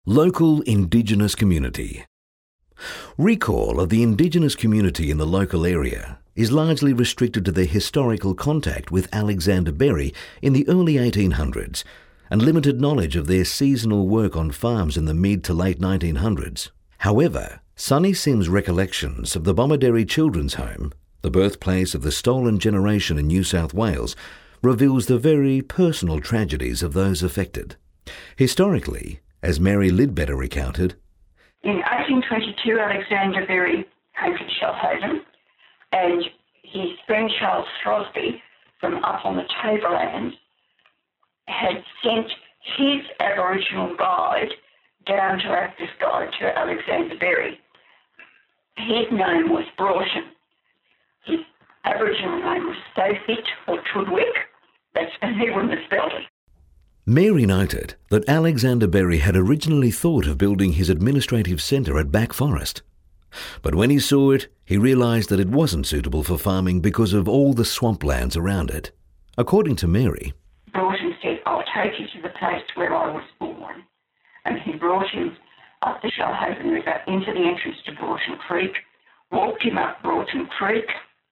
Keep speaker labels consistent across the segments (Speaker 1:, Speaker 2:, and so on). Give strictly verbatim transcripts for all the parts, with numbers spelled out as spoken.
Speaker 1: Local Indigenous community. Recall of the Indigenous community in the local area is largely restricted to their historical contact with Alexander Berry in the early eighteen hundreds and limited knowledge of their seasonal work on farms in the mid to late nineteen hundreds. However, Sonny Sims' recollections of the Bomaderry Children's Home, the birthplace of the stolen generation in New South Wales, reveals the very personal tragedies of those affected. Historically, as Mary Lidbetter recounted,
Speaker 2: in eighteen twenty-two, Alexander Berry came to Shoalhaven, and his friend Charles Throsby from up on the Tablelands had sent his Aboriginal guide down to act as guide to Alexander Berry. His name was Broughton. His Aboriginal name was Stayfit or Tudwick. That's, and he wouldn't have spelled it.
Speaker 1: Mary noted that Alexander Berry had originally thought of building his administrative centre at Back Forest. But when he saw it, he realised that it wasn't suitable for farming because of all the swamplands around it. According to Mary,
Speaker 2: Broughton said, "I'll take you to the place where I was born." And he brought him up the Shoalhaven River into the entrance to Broughton Creek, walked him up Broughton Creek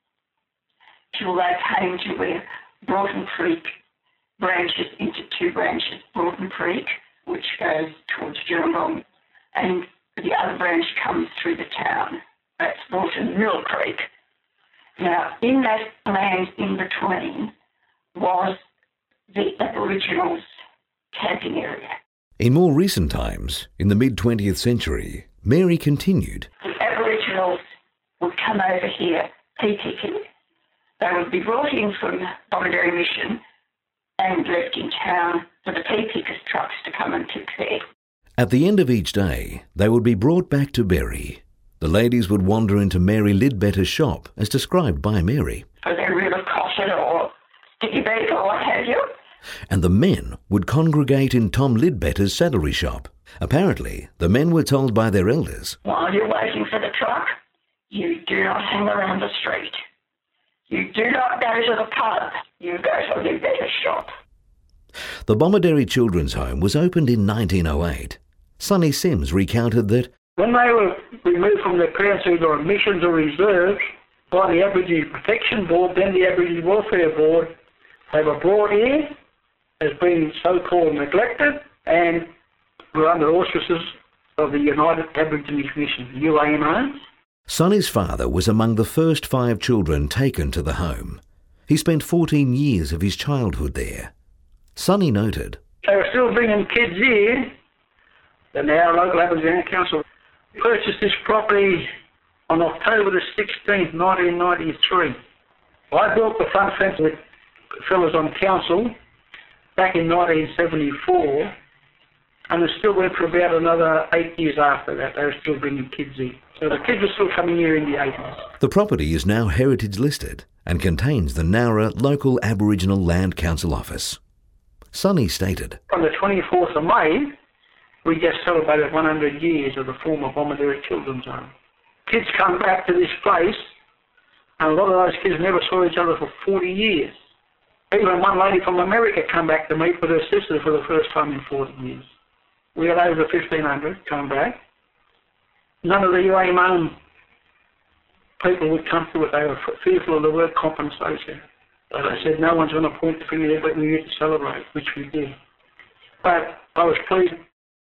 Speaker 2: till they came to where Broughton Creek branches into two branches, Broughton Creek, which goes towards Gerringong, and the other branch comes through the town. That's Broughton Mill Creek. Now, in that land in between was the Aboriginals' camping area.
Speaker 1: In more recent times, in the mid-twentieth century, Mary continued,
Speaker 2: The Aboriginals would come over here pea-picking. They would be brought in from Bomaderry Mission and left in town for the pea pickers' trucks to come and pick there.
Speaker 1: At the end of each day, they would be brought back to Berry. The ladies would wander into Mary Lidbetter's shop, as described by Mary.
Speaker 2: For their reel of cotton or sticky beef or what have you.
Speaker 1: And the men would congregate in Tom Lidbetter's saddlery shop. Apparently, the men were told by their elders,
Speaker 2: "While you're waiting for the truck, you do not hang around the street. You do not go to the pub. You go to Lidbetter's shop."
Speaker 1: The Bomaderry Children's Home was opened in nineteen oh eight. Sonny Sims recounted that
Speaker 3: when they were removed from their parents either on missions or reserves by the Aboriginal Protection Board, then the Aboriginal Welfare Board, they were brought here as being so-called neglected and were under auspices of the United Aboriginal Commission, U A M O.
Speaker 1: Sonny's father was among the first five children taken to the home. He spent fourteen years of his childhood there. Sonny noted,
Speaker 3: They were still bringing kids here. The now local Aboriginal Council purchased this property on October the sixteenth, nineteen ninety-three. I built the front fence with fellas on council back in nineteen seventy-four, and it still went for about another eight years after that. They were still bringing kids in. So the kids were still coming here in the eighties.
Speaker 1: The property is now heritage listed and contains the Nowra Local Aboriginal Land Council office. Sonny stated,
Speaker 3: On the twenty-fourth of May, we just celebrated one hundred years of the former Bomaderry Children's Home. Kids come back to this place, and a lot of those kids never saw each other for forty years. Even one lady from America come back to meet with her sister for the first time in forty years. We had over fifteen hundred come back. None of the U A M O people would come to it. They were fearful of the word compensation. But I said, no one's going to point the finger there, but we need to celebrate, which we did. But I was pleased